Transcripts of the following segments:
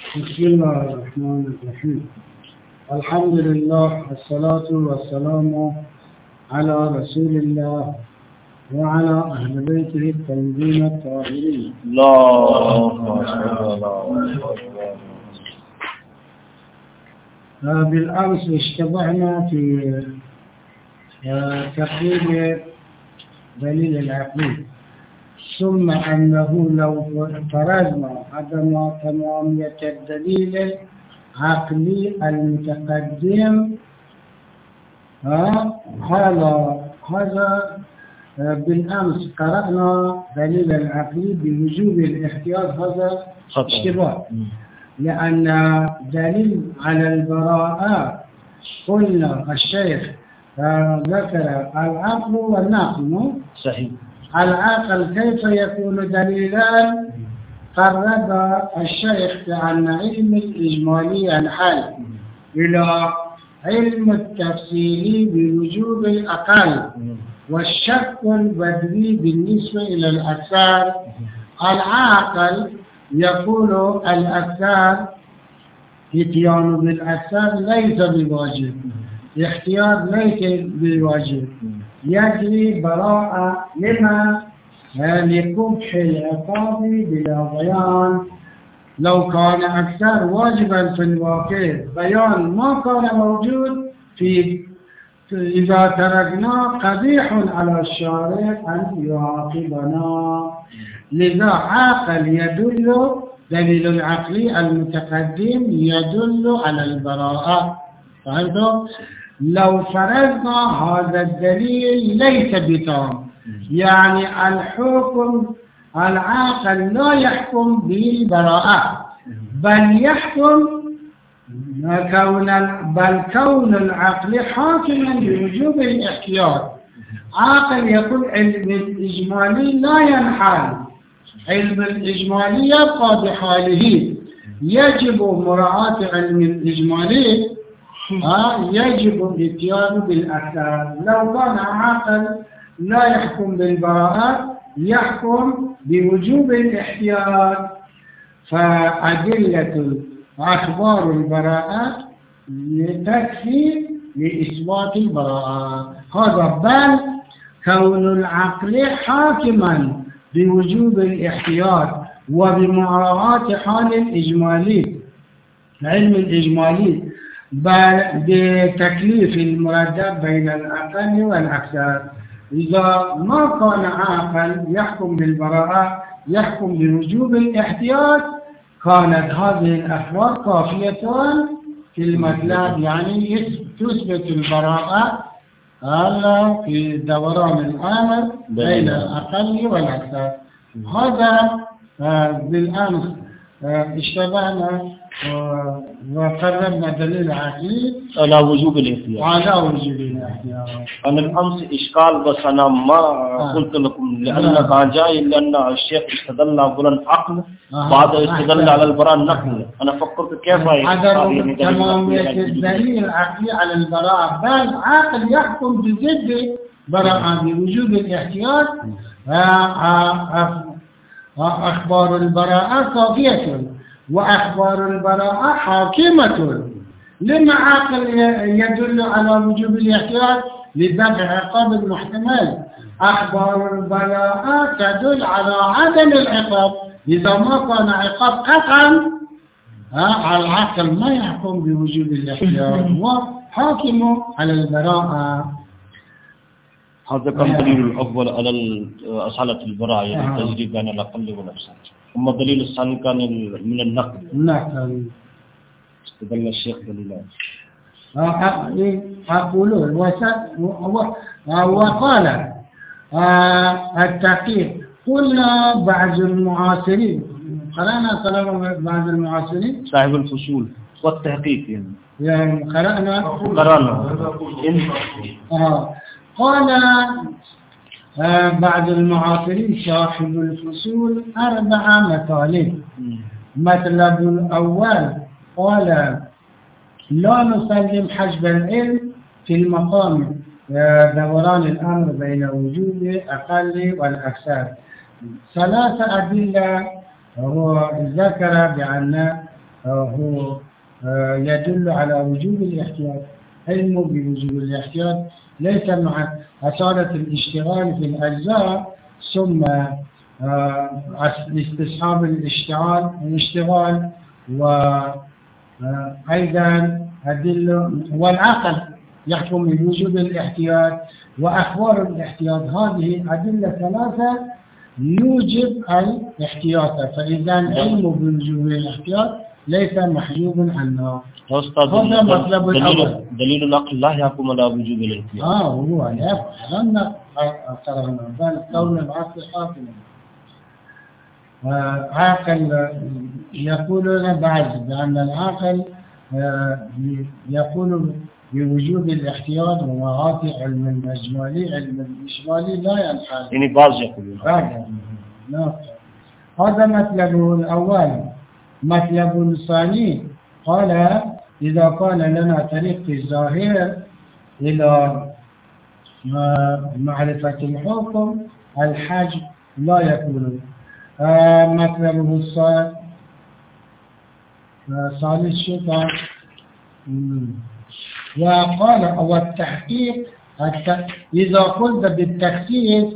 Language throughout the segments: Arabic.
بسم الله الرحمن الرحيم. الحمد لله والصلاة والسلام على رسول الله وعلى أهل بيته الطيبين الطاهرين. بالأمس اشتبهنا في تقريب دليل العقل، ثم أنه لو فرضنا عدم تمامية الدليل العقلي المتقدم، هذا بالأمس قرأنا دليل العقلي بوجوب الاحتياط، هذا اشتباه، لأن دليل على البراءة قلنا الشيخ ذكر العقل والنقل. صحيح. العقل كيف يكون دليلا؟ قرب الشيخ بأن علم الإجمالي ينحل إلى علم التفصيلي بوجوب الأقل، والشك البدوي بالنسبة إلى الأكثر. العاقل يقول الأكثر، اتيان بالأكثر ليس بواجب، اختيار ليس بواجب، يجري براءة لما لقبح العقاب بلا بيان. لو كان أكثر واجبا في الواقع بيان ما كان موجود في إذا تركنا قبيح على الشارع أن يعاقبنا. لذا عاقل يدل دليل العقلي المتقدم يدل على البراءة. فهمتم؟ لو فرضنا هذا الدليل ليس بتام، يعني الحكم العاقل لا يحكم بالبراءة، بل يحكم كون العقل حاكما بوجوب الاحتياط. عاقل يقول علم الإجمالي لا ينحل، علم الإجمالي يبقى بحاله، يجب مراعاة علم الإجمالي، يجب الاتيان بالأكثر. لو كان عاقل لا يحكم بالبراءة، يحكم بوجوب الاحتياط. فأدلة أخبار البراءة تكفي لإثبات البراءة. هذا بل كون العقل حاكما بوجوب الاحتياط وبمراعاة حال الإجمالي، علم الإجمالي، بتكليف المرتب بين الأقل والأكثر. إذا ما كان عاقل يحكم بالبراءة، يحكم بوجوب الاحتياط، كانت هذه الأخبار كافية في المطلب، يعني تثبت البراءة في دوران الأمر بين الأقل والأكثر. هذا بالأمس اشتبهنا وقررنا دليل عقلي على وجوب الاحتياط. أنا الأمس إشكال، بس أنا ما قلت لكم لأن كان جاي لأن الشيخ استدل على العقل بعد استدل على البراءة النقل. أنا فكرت كيف عدم تمامية الدليل العقلي على البراءة، بل عاقل يحكم بضد براءة بوجوب الاحتياط. أخبار البراءة كافية وأخبار البراءة حاكمة. لما عاقل يدل على وجوب الاحتياط؟ لدفع عقاب المحتمل. أخبار البراءة تدل على عدم العقاب. إذا ما كان عقاب قطعا، العقل ما يحكم بوجوب الاحتياط وحاكم على البراءة. هذا كان دليل الأول على أصالة البراءة، يعني تجري بين الأقل والأكثر. ثم الدليل الثاني كان من النقل. نعم. استدل الشيخ دليلا. أقولون وقال التحقيق. قلنا بعض المعاصرين، قرأنا كلام بعض المعاصرين صاحب الفصول والتحقيق، يعني قرأنا قال بعض المعاصرين صاحب الفصول 4 مطالب. مطلب الأول قال لا نسلم حجب العلم في المقام دوران الأمر بين وجود الأقل والأكثر. 3 أدلة هو ذكر بأن هو يدل على وجوب الاحتياط. علمه بوجوب الاحتياط ليس مع أصالة الاشتغال في الأجزاء ثم استصحاب الاشتغال وأيضا أدلة والعقل يحكم بوجوب الاحتياط وأخبار الاحتياط. هذه أدلة ثلاثة يوجب الاحتياط، فإذا علمه بوجوب الاحتياط ليس محجوب عنه. هذا مطلب الأول. دليل العقل لا يحكم على وجوب الاحتياط. هو لأن كون العقل حاكم. عاقل يقولون بعد بأن العاقل يقول بوجوب الاحتياط ومعاطي علم الإجمالي. علم الإجمالي لا ينحل. يعني بعض يقولون. هذا مطلب الأول. مطلب الثاني قال إذا كان لنا طريق في الظاهر إلى معرفة الحكم الحجم لا يكون. مطلبه الثالث شيء وقال والتحقيق إذا قلت بالتخصيص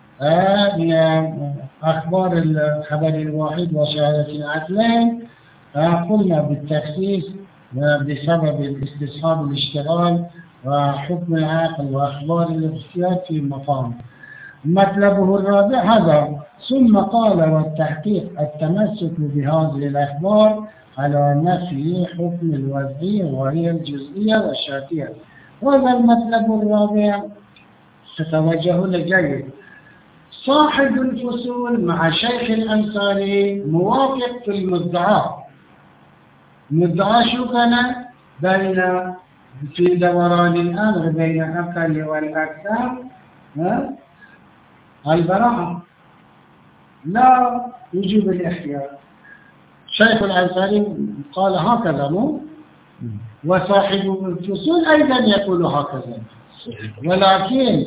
أخبار الخبر الواحد وشهادة العدلين قلنا بالتخصيص بسبب الاستصحاب الاشتغال وحكم العاقل وأخبار الاحتياط في مقام. مطلبه الرابع هذا. ثم قال والتحقيق التمسك بهذه الأخبار على نفي حكم الوضعية وهي الجزئية والشاتية. وهذا المطلب الرابع تتوجه لجيد. صاحب الفصول مع شيخ الأنصاري موافق في المدعى. مدعى شو كان؟ بين في دوران الأمر بين الأقل والأكثر البراءة لا يجب الاحتياط. شيخ الأنصاري قال هكذا مو، وصاحب الفصول أيضا يقول هكذا، ولكن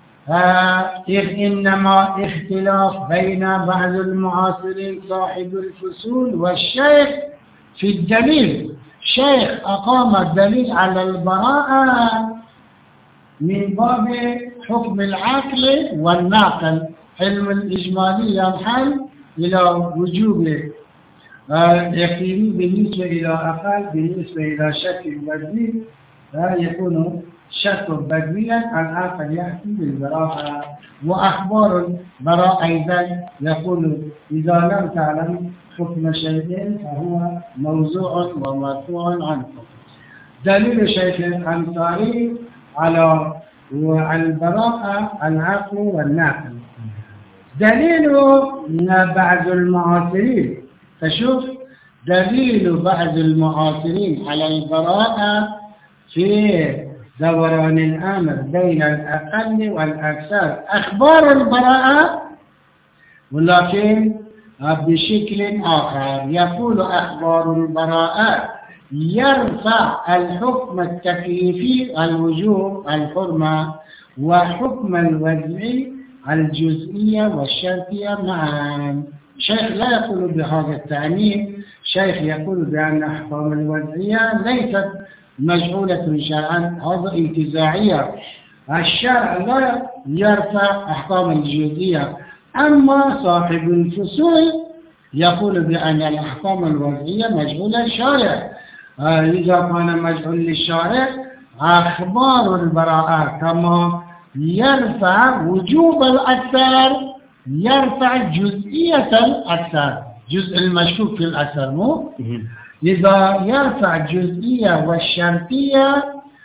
إنما اختلاف بين بعض المعاصرين صاحب الفصول والشيخ في الدليل. شيخ أقام الدليل على البراءة من باب حكم العقل والناقل. علم الإجمالي ينحل إلى وجوب يقيني بالنسبة إلى أقل بالنسبة إلى شك بدوي يكون شك بدويا. العقل يأتي بالبراءة وأخبار البراءة أيضا يقول إذا لم تعلم حكم شيء فهو موضوع ومرفوع عنه. دليل شيخ الأنصاري على البراءة العقل والناقل. دليل بعض المعاصرين، فشوف دليل بعض المعاصرين على البراءة في دوران الأمر بين الأقل والأكثر أخبار البراءة، ولكن بشكل آخر. يقول أخبار البراءة يرفع الحكم التكليفي الوجوب الحرمة وحكم الوضعي الجزئية والشرطية معا. شيخ لا يقول بهذا التعميم. شيخ يقول بأن أحكام الوضعية ليست مجعولة شرعا، هذا انتزاعية. الشرع لا يرفع أحكام الجزئية. أما صاحب الفصول يقول بأن الأحكام الوضعية مجعولة للشارع. إذا كان مجعول للشارع أخبار البراءة كما يرفع وجوب الأكثر يرفع جزئية الأكثر، جزء المشكوك في الأكثر مو؟ إذا يرفع الجزئية والشرطية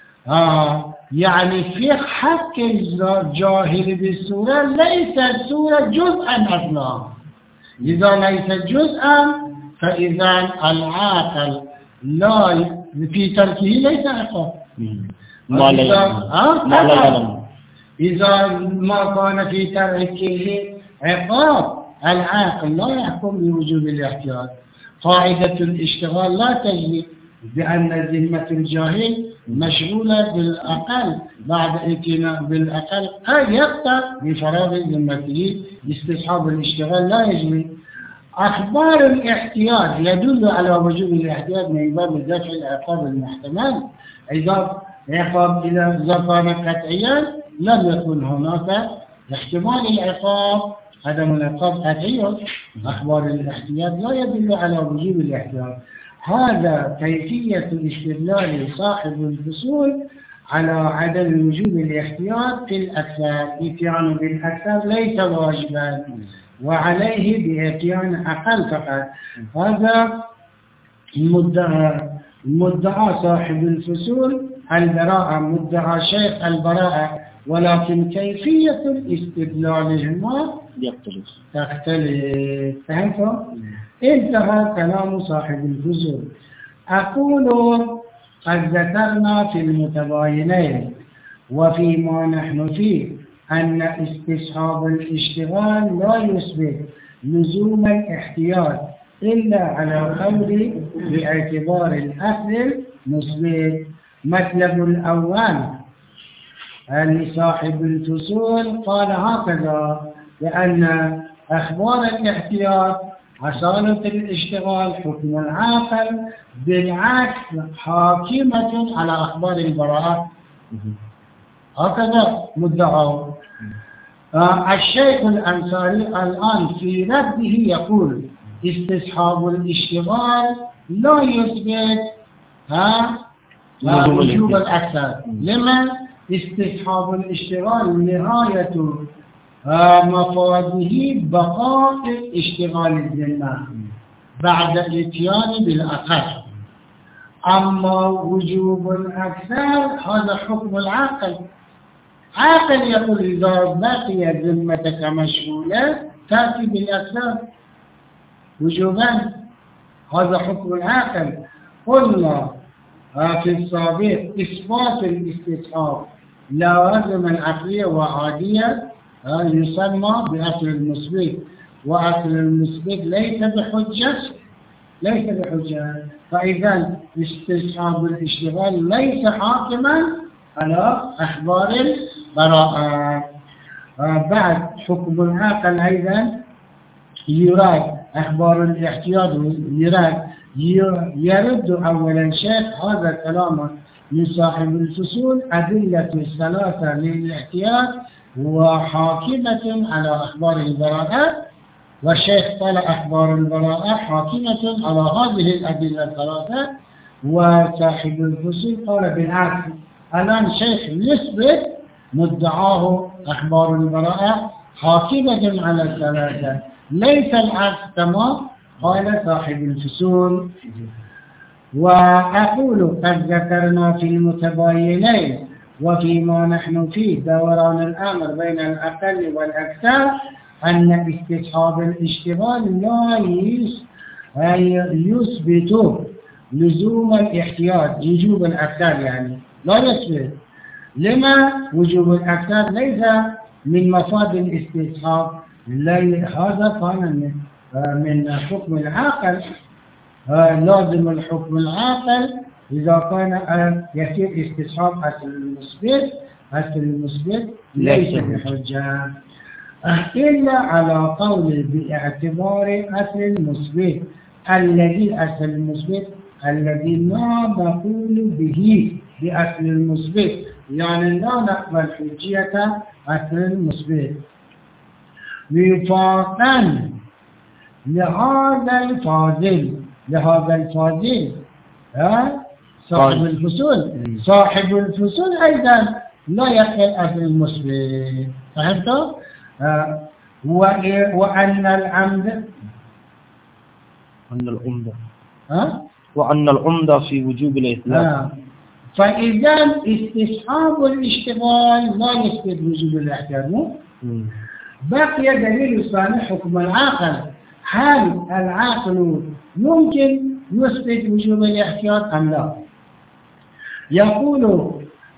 يعني في حق الجاهل بالسورة ليس السورة جزءا أصلا. إذا ليس جزءا فإذا العاقل لا في تركه ليس عقاب. إذا ما كان في تركه عقاب العاقل لا يحكم بوجوب الاحتياط. قاعدة الاشتغال لا تجري بأن ذمة الجاهل مشغولة بالأقل بعد ائتلاء بالأقل يقطع بفراغ ذمته. استصحاب الاشتغال لا يجري. أخبار الاحتياط يدل على وجوب الاحتياط من باب دفع العقاب المحتمل. إذا كان قطعيا لم يكن هناك احتمال العقاب، عدم العقاب قطعي. أخبار الاحتياط لا يدل على وجوب الاحتياط. هذا كيفية استدلال صاحب الفصول على عدم وجوب الاحتياط في الأكثر. إتيان بالأكثر ليس واجبا وعليه بإتيان أقل فقط. هذا مدعى صاحب الفصول البراءة، مدعى شيخ البراءة، ولكن كيفية استدلالهما تختلف. فهمتم؟ انتهى كلام صاحب الفصول. أقول قد ذكرنا في المتباينين وفيما نحن فيه أن استصحاب الاشتغال لا يثبت لزوم الاحتياط إلا على قول باعتبار الأصل المثبت. مطلب الأول لصاحب الفصول قال هكذا: بأن أخبار الاحتياط أصالة الاشتغال حكم العاقل بالعكس حاكمة على أخبار البراءة. هكذا مدعاه. الشيخ الأنصاري الآن في رده يقول استصحاب الاشتغال لا يثبت وجوب الأكثر. لما؟ استصحاب الاشتغال نهاية مفاده بقاء اشتغال الذمة بعد الاتيان بالأقل. أما وجوب الأكثر هذا حكم العاقل. عاقل يقول إذا بقي ذمتك مشغولة تأتي بالأكثر وجوبا. هذا حكم العاقل. قلنا في السابق إثبات الاستصحاب لوازم العقلية وعادية يسمى بأصل المثبت، وأصل المثبت ليس بحجة. فإذا استصحاب الاشتغال ليس حاكما على أخبار البراءة. بعد حكم العاقل أيضا يراد أخبار الاحتياط، يرد أولا شيخ هذا الكلام من صاحب الفصول أدلة الثلاثة للاحتياط وحاكمة على أخبار البراءة، والشيخ قال أخبار البراءة حاكمة على هذه الأدلة الثلاثة، وصاحب الفصول قال بالعكس. الآن شيخ يثبت مدعاه أخبار البراءة حاكمة على الثلاثة، ليس العكس كما قال صاحب الفصول. وأقول قد ذكرنا في المتباينين وفيما نحن فيه دوران الأمر بين الأقل والأكثر أن استصحاب الاشتغال لا يثبت لزوم الاحتياط، وجوب الأكثر يعني لا يثبت. لما؟ وجوب الأكثر ليس من مفاد الاستصحاب، هذا كان من حكم العاقل. لازم الحكم العاقل إذا كان يصير استصحاب أصل المثبت ليس بحجة إلا على قول باعتبار أصل المثبت الذي لا نقول به بأصل المثبت، يعني لا نقبل حجية أصل المثبت. وفاقا لهذا الفاضل صاحب الفصول أيضا لا يقبل أصل المثبت. فهمتوا؟ وأن العمدة في وجوب الإطلاق. فإذا استصحاب الاشتغال لا يثبت وجوب الاحتياط. بقي دليل ثاني حكم العاقل. هل العاقل ممكن يثبت وجوب الاحتياط أم لا؟ يقول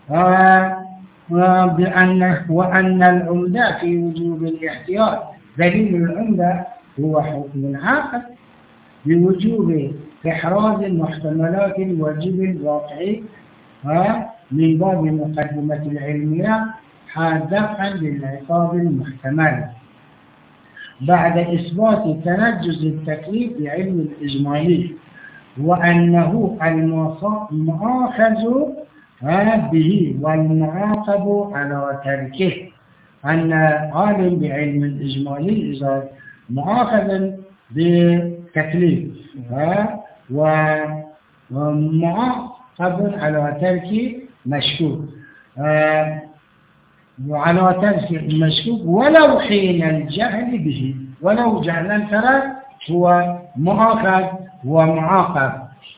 وأن العمدة في وجوب الاحتياط، دليل العمدة هو حكم العاقل بوجوب إحراز المحتملات الواجب الواقعي من باب مقدمة العلمية دفعا للعقاب المحتمل. بعد إثبات تنجز التكليف بعلم الإجمالي وأنه المؤاخذ به والمعاقب على تركه. أن عالم بعلم الإجمالي إذا مؤاخذ بتكليف ومعاقب على ترك مشكوك وعلى ترك المشكوك ولو حين الجهل به، ولو جهلا ترى هو مؤاخذ ومعاقب.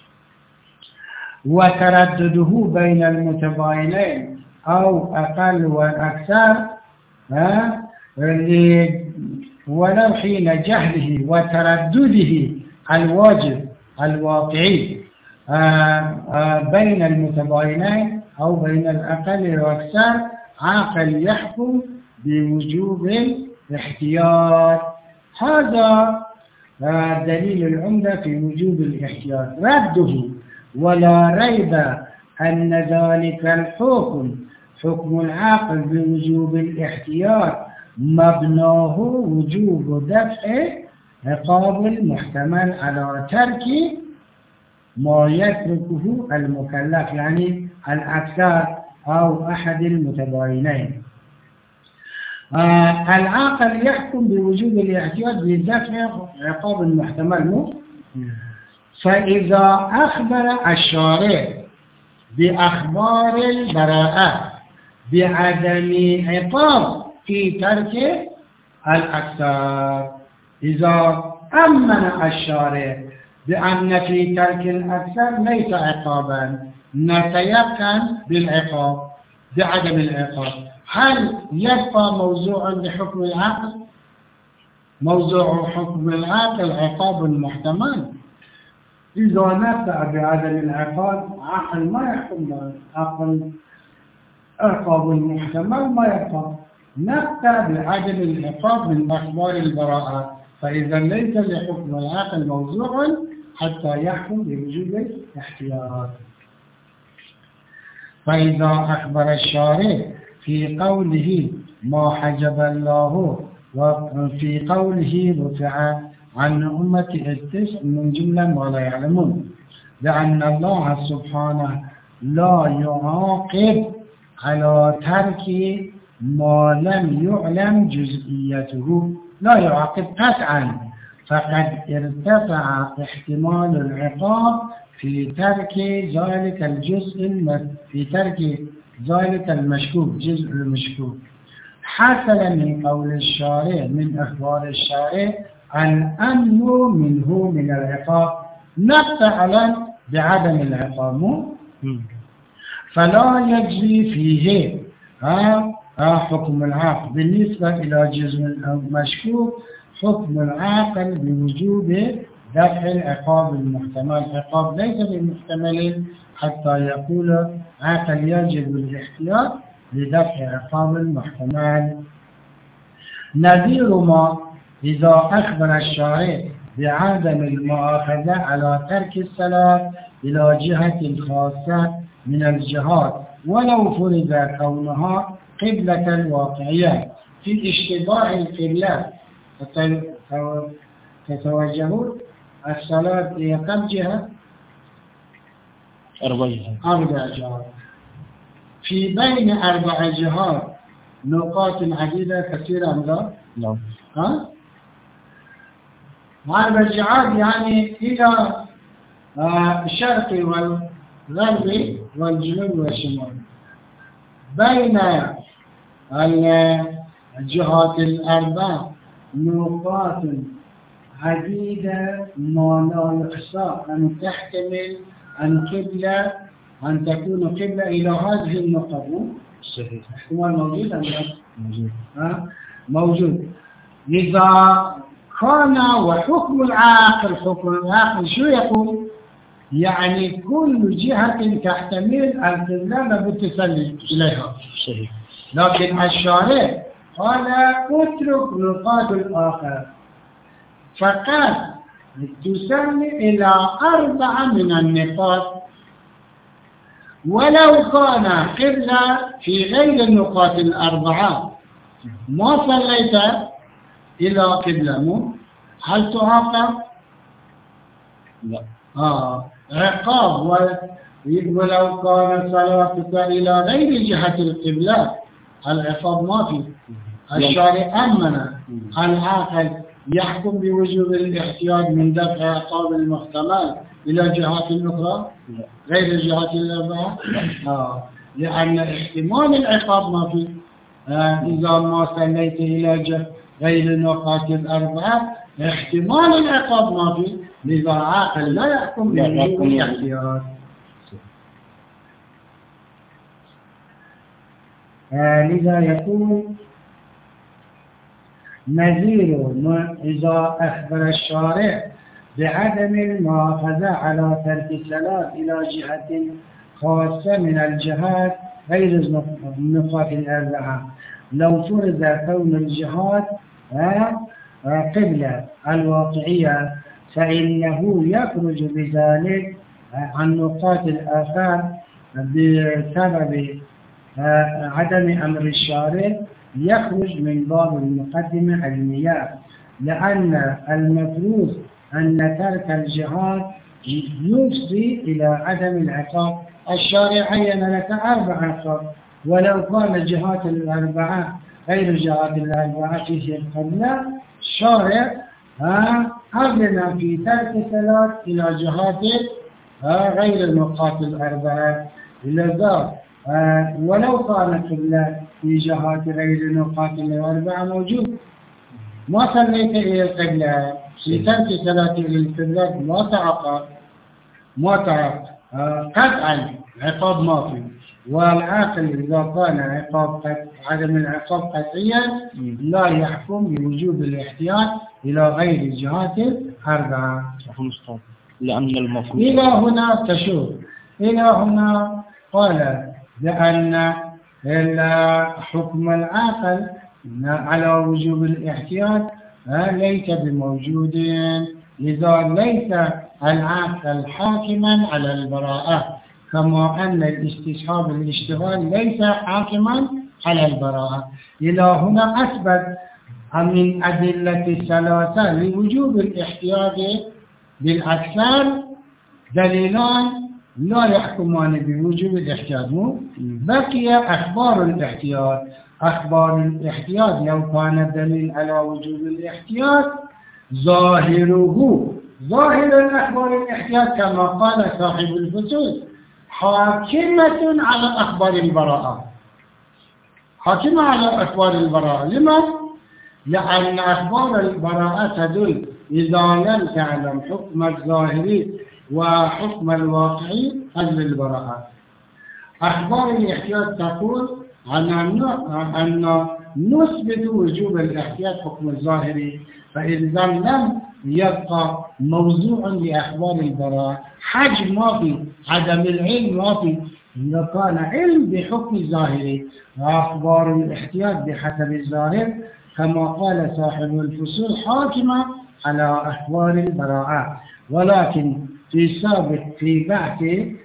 وتردده بين المتباينين أو أقل والأكثر ولو حين جهله وتردده الواجب الواقعي بين المتباينين أو بين الأقل والأكثر عاقل يحكم بوجوب الاحتياط. هذا دليل العمدة في وجوب الاحتياط. رده ولا ريب أن ذلك الحكم حكم العاقل بوجوب الاحتياط مبناه وجوب دفع عقاب المحتمل على ترك ما يتركه المكلف، يعني الأكثر أو أحد المتباينين. العاقل يحكم بوجوب الاحتياط بدفع عقاب المحتمل. فإذا أخبر الشارع بأخبار البراءة بعدم عقاب في ترك الأكثر، إذا أمن الشارع بأن في ترك الأكثر ليس عقابا نتيقن بالعقاب بعدم العقاب، هل يبقى موضوعا لحكم العقل؟ موضوع حكم العقل عقاب محتمل. إذا نبدأ بعدم العقاب عقل ما يحكم، عقل عقاب المحتمل ما يبقى. نبدأ بعدم العقاب من أخبار البراءة، فإذا ليس لحكم العقل موضوع حتى يحكم بوجوب الاحتياط. فإذا أخبر الشارع في قوله ما حجب الله وفي قوله رفع عن أمة التسع من جملة ما لا يعلمون بأن الله سبحانه لا يعاقب على ترك ما لم يعلم جزئيته، لا يعاقب قطعا، فقد ارتفع احتمال العقاب في ترك ذلك الجزء في ترك ذلك المشكوك جزء المشكوك. حصل من قول الشارع من أخبار الشارع الأمن منه من العقاب، نفعلا بعدم العقاب، فلا يجري فيه حكم العاقل. بالنسبة إلى جزء المشكوك حكم العاقل بوجوب دفع العقاب المحتمل. العقاب ليس بمحتمل حتى يقول عاقل يجب الاحتياط لدفع عقاب المحتمل. نذير ما إذا أخبر الشارع بعدم المؤاخذة على ترك الصلاة إلى جهة خاصة من الجهات ولو فرض كونها قبلة واقعية في اشتباه القبلة تتوجهون الصلاة إلى كم جهة؟ 4 جهات. في بين 4 جهات نقاط عديدة كثيرة لا؟ نعم. 4 جهات يعني إلى الشرق والغرب والجنوب والشمال. بين الجهات ال4 نقاط عديدة ما لا يحصى أن تحتمل أن تكون قبلة إلى هذه النقطة. صحيح. احتمال موجود أم لا؟ موجود. موجود. إذا كان وحكم العاقل حكم العاقل شو يقول؟ يعني كل جهة تحتمل القبلة لابد تسلم إليها. صحيح. لكن الشارع قال اترك نقاط الآخر، فقط تسلم إلى 4 من النقاط، ولو كان قبلة في غير النقاط ال4 ما صليت إلى قبلة مو هل تعاقب؟ لا. عقاب ولو كان صلاتك إلى غير جهة القبلة العقاب ما في. الشارع أمن العاقل يحكم بوجوب الاحتياط من دفع عقاب المحتمل إلى جهات أخرى غير الجهات الأربعة. لأن احتمال العقاب ما في. إذا ما صليت إلى غير النقاط الأربعة احتمال العقاب ما في، لذا عاقل لا يحكم بوجوب الاحتياط. لذا يكون نذير إذا أخبر الشارع بعدم المؤاخذة على ترك الصلاة إلى جهة خاصة من الجهات غير النقاط الأربعة، لو فرض كون الجهات قبلة الواقعية فإنه يخرج بذلك عن نقاط الآخر بسبب عدم أمر الشارع، يخرج من باب المقدمة علمية، لأن المفروض أن ترك الجهات يفضي إلى عدم العقاب. الشارع عين لك 4 عقاب، ولو كان الجهات الأربعة غير الجهات الأربعة في القبلة الشارع أذن في ترك الصلاة إلى جهات غير النقاط الأربعة. لذا ولو كان قبلة في جهات غير النقاط الأربعة موجود، ما صليت إلى القبلة في ترك صلاة إلى القبلة ما تعاقب قطعا عقاب ما في. والعاقل إذا كان عدم العقاب قطعيا لا يحكم بوجوب الاحتياط إلى غير الجهات الأربعة. لأن المفروض إلى هنا تشوف إلى هنا قال لأن حكم العاقل على وجوب الاحتياط ليس بموجود، لذا ليس العاقل حاكما على البراءة، كما أن الاستصحاب الاشتغال ليس حاكما على البراءة. إلى هنا أثبت من أدلة الثلاثة لوجوب الاحتياط بالأكثر دليلان لا يحكمان بوجوب الاحتياط. بقي أخبار الاحتياط. أخبار الاحتياط لو كان الدليل على وجوب الاحتياط ظاهر الأخبار الاحتياط كما قال صاحب الفصول حاكمة على أخبار البراءة. حاكمة على أخبار البراءة. لما؟ لأن أخبار البراءة تدل إذا لم تعلم حكم الظاهري وحكم الواقعي للبراءة. أخبار الاحتياط تقول أن نثبت وجوب الاحتياط حكم الظاهري، فإذا لم يبقى موضوع لأخبار البراءة حجم ما في، عدم العلم ما في، إذا كان علم بحكم الظاهري وأخبار الاحتياط بحسب الظاهر كما قال صاحب الفصول حاكمة على أخبار البراءة. ولكن في بحث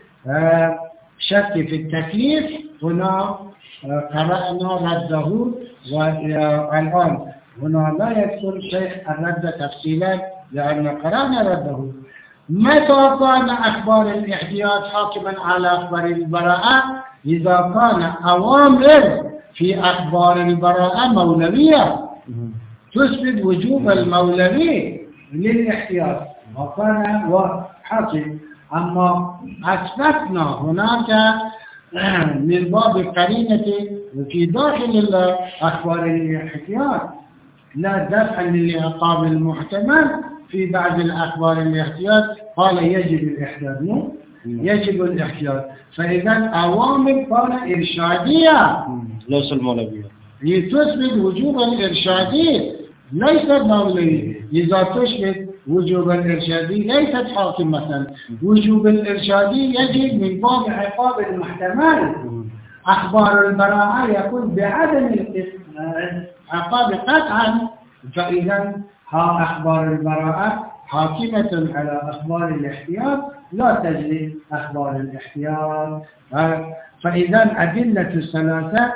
شك في التكليف هنا قرأنا رده، والآن هنا لا يذكر شيخ الرد تفصيلا لأن قرأنا رده. متى كان أخبار الاحتياط حاكما على أخبار البراءة؟ إذا كان أوامر في أخبار البراءة مولوية تثبت وجوب المولوي للاحتياط وكان حاكم. أما أثبتنا هناك من باب قرينة في داخل أخبار الاحتياط لا دفع للعقاب المحتمل في بعض الأخبار الاحتياط قال يجب الاحتياط. يجب الاحتياط. فإذا أوامر كان إرشادية ليس المولوية تثبت وجوب الإرشادي ليست مولوية. إذا تثبت وجوب الإرشادي ليست حاكمة. وجوب الإرشادي يجب من باب عقاب المحتمل. أخبار البراءة يكون بعدم عقاب قطعا، فإذا أخبار البراءة حاكمة على أخبار الاحتياط لا تجري أخبار الاحتياط. فإذا أدلة الثلاثة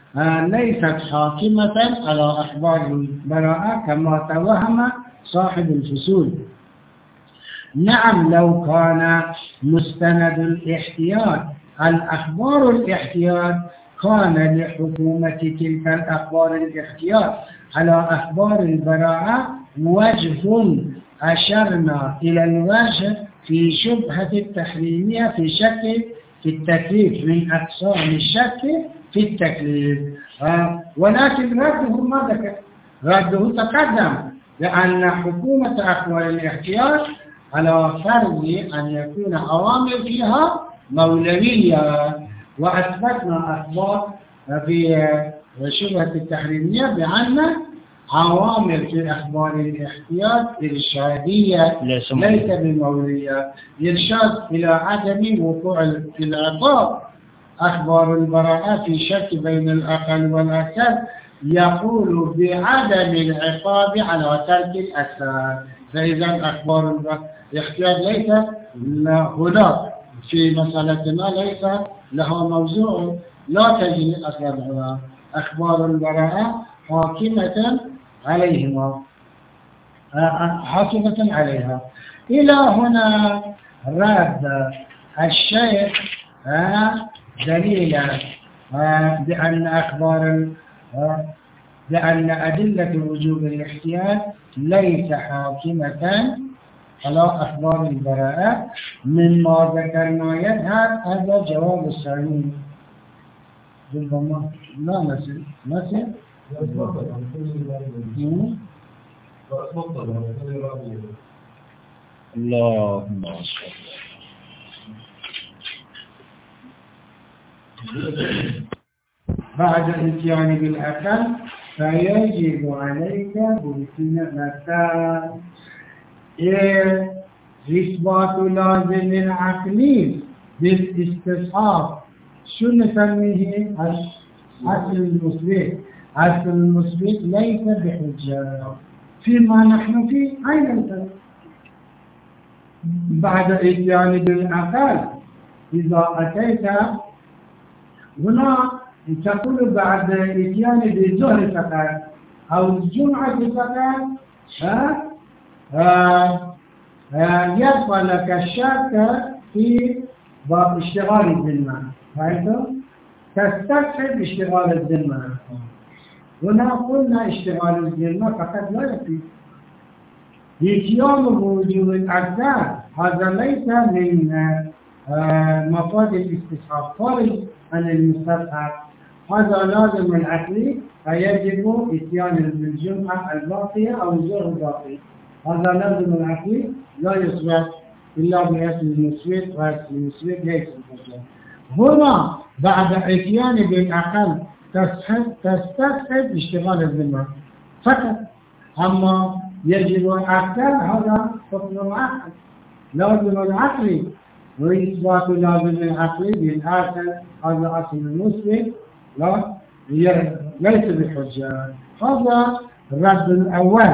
ليست حاكمة على أخبار البراءة كما توهم صاحب الفصول. نعم لو كان مستند الاحتياط الأخبار الاحتياط كان لحكومة تلك الأخبار الاحتياط على أخبار البراءة وجه أشرنا إلى الوجه في شبهة التحريمية في التكليف من أقسام الشك في التكليف. ولكن رده ماذا؟ رده تقدم لأن حكومة أخبار الاحتياط على فرض أن يكون عوامل فيها مولوية، وأثبتنا أخبار في شبهة التحريمية بأن عوامل في أخبار الاحتياط إرشادية ليس بمولوية، إرشاد إلى عدم وقوع العقاب. أخبار البراءة في شك بين الأقل والأكثر يقول بعدم العقاب على ترك الأكثر. فإذا أخبار الاحتياط ليس هناك في مسألتنا ليس له موضوع لا تجري أصلا. أخبار البراءة حاكمة عليها. إلى هنا رد الشيخ دليلا بأن أدلة وجوب الاحتياط ليس حاكمة على أخبار البراءة. مما ذكرنا يظهر هذا جواب السليم. لا نسي اللهم بعد الاتيان بالأقل فيجب عليك بالسنتان إثبات لازم العقلي بالاستصحاب. شو نسميه؟ أصل المثبت. أصل المثبت ليس بحجة فيما نحن فيه. أين بعد الاتيان بالأقل إذا أتيت هنا تقول بعد الاتيان بالظهر فقط أو الجمعة فقط يبقى لك الشك في باب اشتغال الذمة. فهمتم؟ تستبعد اشتغال الذمة. هنا قلنا اشتغال الذمة فقط لا يكفي. اتيان بوجوب الأكثر هذا ليس من مفاد الاستصحاب. فرض عن المستصحب هذا لازم العقلي فيجب اتيان بالجمعة الباقية أو الظهر الباقي. هذا لازم العقلي لا يثبت إلا باسم المثبت، واسم المثبت ليس بحجة. هنا بعد اتيان بالأقل تستبعد اشتغال الذمة فقط. أما يجب الأكثر هذا حكم العقل لازم العقلي، وإثبات لازم العقلي بالآخر هذا أصل المثبت ليس بحجة. هذا الرد الأول.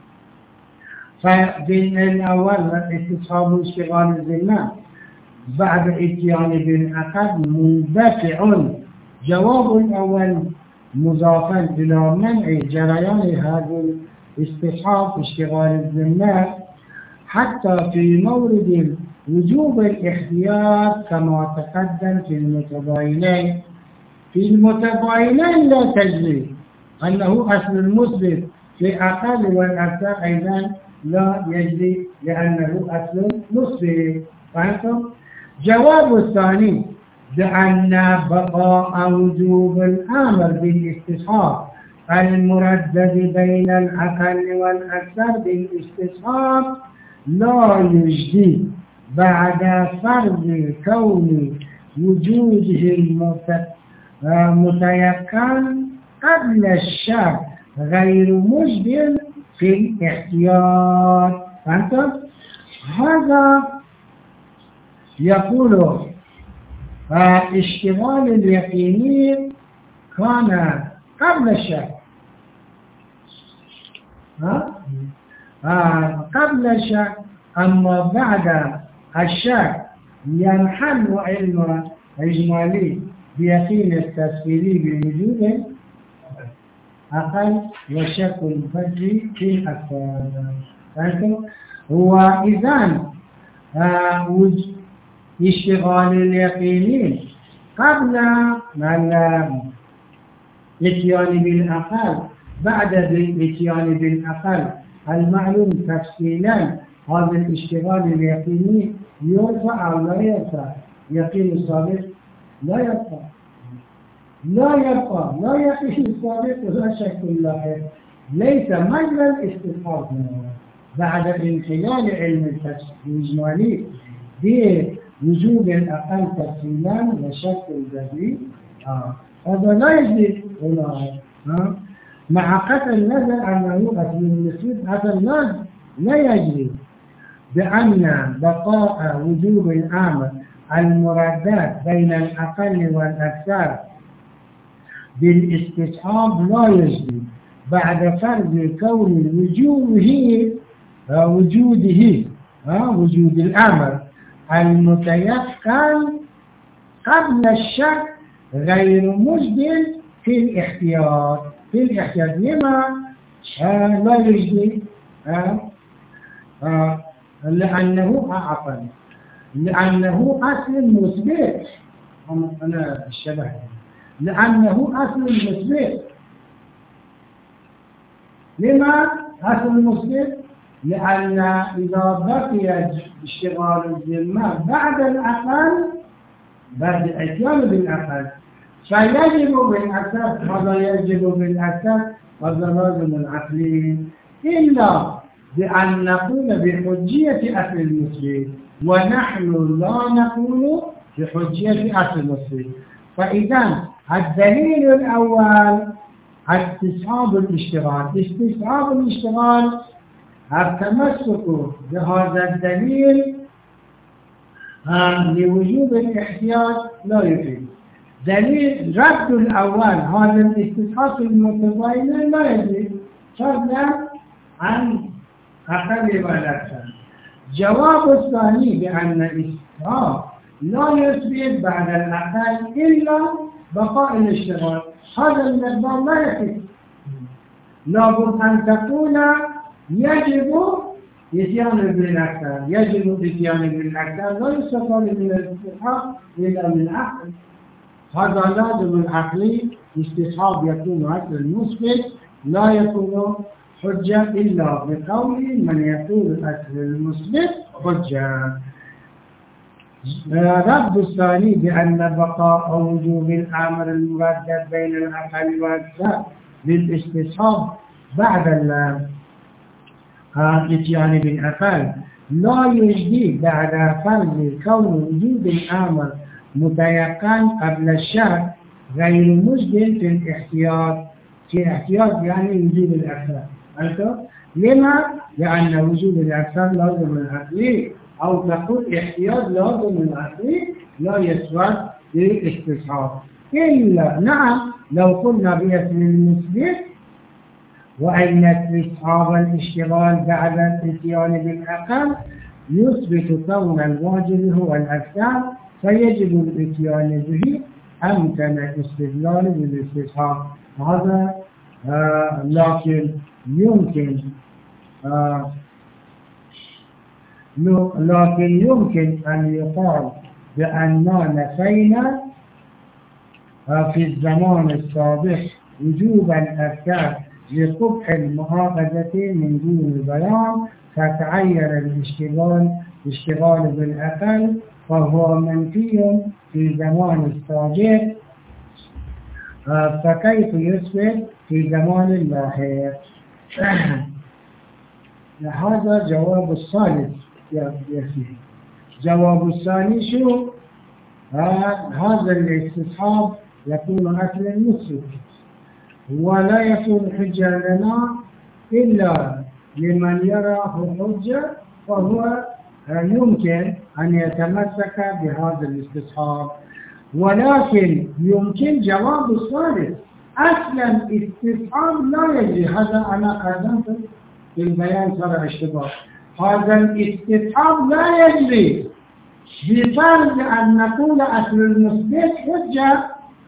فالأول استصحاب اشتغال الذمة بعد اتيان بالأقل مندفع. جواب الأول مضافا إلى منع جريان هذا الاستصحاب اشتغال الذمة حتى في مورد وجوب الاحتياط كما تقدم في المتباينين. في المتباينين لا تجري أنه أصل المثبت في أقل والأكثر أيضا لا يجري لأنه أصل مثبت. فهمتم؟ جواب الثاني بأن بقاء وجوب الأمر بالاستصحاب المردد بين الأقل والأكثر بالاستصحاب لا يجدي بعد فرض كون وجوده متيقن قبل الشك غير مجدل في الاحتياط. فهمتم؟ هذا يقول اشتغال اليقيني كان قبل الشك. قبل الشك. أما بعد الشك ينحل علم إجمالي بيقين التفسيري بوجود أقل وشك الفرد في أكثر. هو إذن اشتغال اليقيني قبل الاتيان بالأقل بعد الاتيان بالأقل المعلوم تفصيلا. هذا الاشتغال اليقيني يرفع أو لا يرفع؟ يقين الصادق لا يرفع، لا يقين الصادق ولا شك لاحق. ليس مجرى الاستفهام بعد انخلال علم الإجمالي بوجود الأقل تفصيلا وشك البديل. هذا لا يجري هنا مع قطع النظر أنه أصل المسجد. هذا لا يجري بأن بقاء وجود الأمر المردات بين الأقل والأكثر بالاستصحاب لا يجري بعد فرض كون وجود الأمر المتيقن قبل الشك غير مجدل في الاحتياط. لما لا يجري؟ لأنه أصل مثبت. أنا الشبه لأنه أصل مثبت. لما أصل مثبت؟ لأن إذا بقي اشتغال الذمة بعد الأقل بعد الاتيان بالأقل فيجب بالأكثر. هذا يجب بالأكثر، هذا لازم العقلي، إلا بأن نقول بحجية أصل المسلم ونحن لا نقول بحجية أصل المسلم. فإذا الدليل الأول استصحاب الاشتغال التمسك بهذا الدليل لوجوب الاحتياط لا يفيد. دليل رد الأول هذا الاستصحاب المتباين لا يجري فضلا عن أقل والأكثر. جواب الثاني بأن الاستصحاب لا يثبت بعد الأقل إلا بقاء الاشتغال. هذا المقدار لا يفيد. لابد أن تقول يجب إتيان بالأكثر. يجب إتيان بالأكثر لا يستطيع من الاستصحاب إلا من العقل. هذا لازم العقلي. استصحاب يكون عقل المثبت لا يكون حجة إلا بقول من يقول أصل المثبت حجة. رد الثاني بأن بقاء وجوب الأمر المردد بين الأقل والأكثر للاستصحاب بعد الاتيان بالأقل لا يجدي بعد فرض كون وجود الأمر متيقن قبل الشك غير مجدل في الاحتياط. يعني وجود الأكثر. لما؟ لأن وجود الأكثر لازم العقلي، أو تقول احتياط لازم العقلي لا يثبت للاستصحاب. إلا نعم لو قلنا باسم المثبت وأن استصحاب الاشتغال بعد الاتيان بالأقل يثبت كون الواجب هو الأكثر فيجب الاتيان به أمكن الاستدلال بالاستصحاب. هذا لكن يمكن أن يقال بأننا نفينا في الزمان السابق وجوب الأكثر لقبح المؤاخذة من دون البيان فتعين الاشتغال بالأقل فهو منفي في زمان السابق فكيف يثبت في زمان اللاحق؟ هذا جواب الثالث يا سيدي. جواب الثاني شو؟ هذا الاستصحاب يكون أصل المثبت ولا يكون حجة لنا إلا لمن يراه حجة فهو يمكن أن يتمسك بهذا الاستصحاب. ولكن يمكن جواب الثالث أصلا استصحاب لا يجري. هذا أنا قدمت في البيان صار اشتباه. هذا الاستصحاب لا يجري بفرض أن نقول أصل المثبت حجة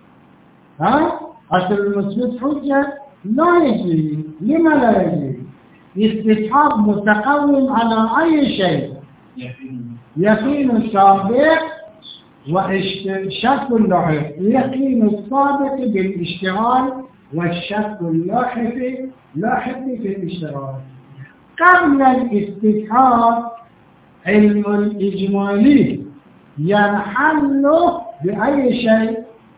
أصل المثبت حجة لا يجري. لما لا يجري؟ استصحاب متقوم على أي شيء، يقين سابق وشك لاحق. يقين السابق بالاشتغال والشك لاحق في الاشتغال. قبل الاستصحاب علم الإجمالي ينحل بأي شيء؟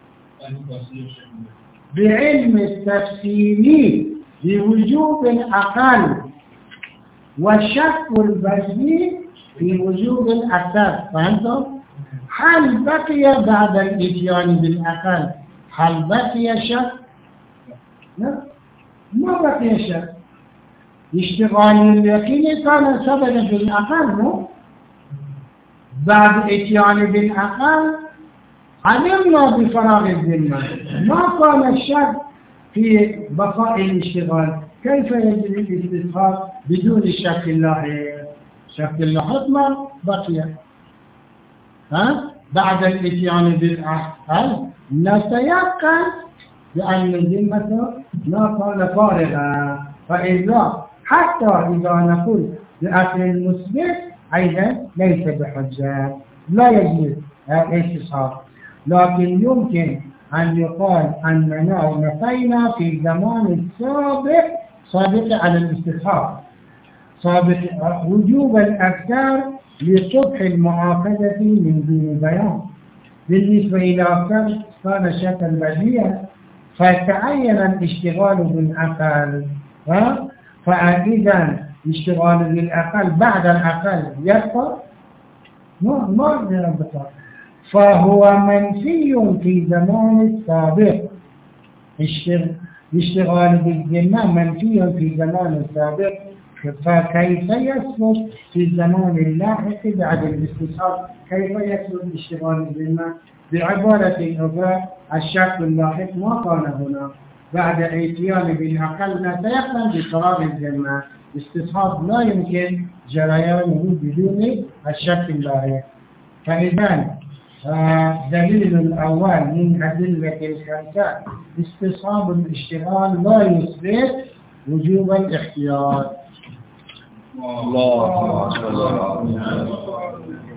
بعلم التفسيري بوجوب الأقل، والشك البديهي في وجوب الأكثر. فهمتم؟ هل بقي بعد الإتيان بالأقل هل بقي شك؟ لا، ما بقي شك. اشتغال اليقين كان سببا في الأقل، بعد إتيان بالأقل علمنا بفراغ الذمة، ما كان الشك في بقاء الاشتغال. كيف يجري الاستصحاب بدون الشك اللاحق؟ شك اللاحق ما بقي. بعد الاتيان بالأقل نتيقن بأن الذمة لا كان فارغا، فإذا حتى إذا نقول بأصل المثبت أيضا ليس بحجة، لا يجوز الاستصحاب. لكن يمكن أن يقال أننا نفينا في الزمان سابق على الاستصحاب سابق وجوب الأكثر لصبح المعاقدة من دون بيان. بالنسبة إلى أكثر كان شكا بديهيا، فتعين الاشتغال بالأقل. فإذا الاشتغال بالأقل بعد الأقل يبقى ما يبقى، فهو منفي في زمان السابق. الاشتغال بالذمة منفي في زمان السابق، فكيف يثبت في الزمان اللاحق بعد الاستصحاب؟ كيف يثبت الاشتغال بالذمة؟ بعبارة أخرى الشك اللاحق ما كان هنا. بعد اتيان بالأقل نتيقن بقرار الذمة. استصحاب لا يمكن جريانه بدون الشك اللاحق. فإذا دليل الأول من أدلة الخمسة استصحاب الاشتغال لا يثبت وجوب الاحتياط. الله